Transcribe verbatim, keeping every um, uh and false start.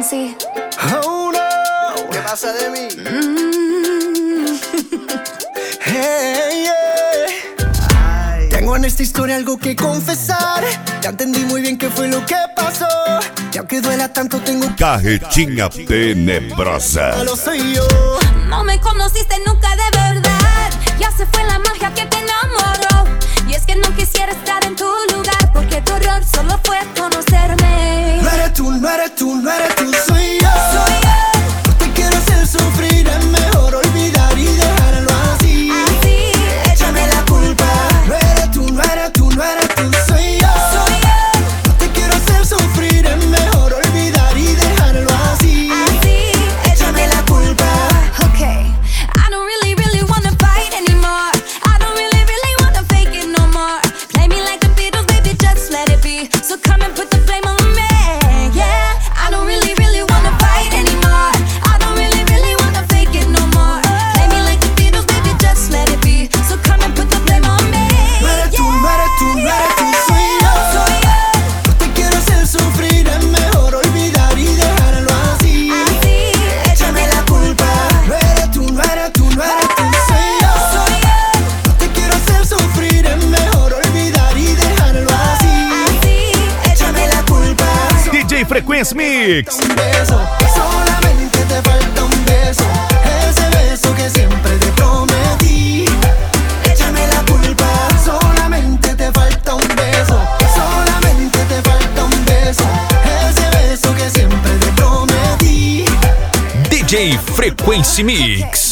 Frequency. Oh no. ¿Qué pasa de mí? Mm. Hey, yeah. Ay. Tengo en esta historia algo que confesar. Ya entendí muy bien qué fue lo que pasó. Y aunque duela tanto tengo que Carretinha tenebrosa. lo soy yo. No me conociste nunca de verdad. Ya se fue la magia que te enamoró. Y es que no quisiera estar en tu lugar, porque tu error solo fue conocerme. No eres tú, no eres tú, no eres tú, soy yo. Soy yo. No te quiero hacer sufrir, es mejor olvidar y dejarlo así. Así, Échame la culpa. No eres tú, no eres tú, no eres tú, soy yo. soy yo. No te quiero hacer sufrir, es mejor olvidar y dejarlo así. Así, Échame la culpa. Okay, I don't really, really wanna fight anymore. I don't really, really wanna fake it no more. Play me like the Beatles, baby, just let it be. So come and put the blame on me, yeah. I don't really, really wanna fight anymore. I don't really, really wanna fake it no more. Play me like the Beatles, baby, just let it be. So come and put the blame on me, No eres tú, no eres tú, no eres tú, soy yo. soy yo. No te quiero hacer sufrir, es mejor olvidar y dejarlo así. Así, Échame la culpa. No eres tú, no eres tú, no eres tú, soy yo. soy yo. No te quiero hacer sufrir, es mejor olvidar y dejarlo así. Así, Échame la culpa. D J Frequency Mix. Un beso, solamente te falta un beso. Ese beso que siempre te prometí. Échame la culpa, solamente te falta un beso. Solamente te falta un beso. Ese beso que siempre te prometí. D J Frequency Mix.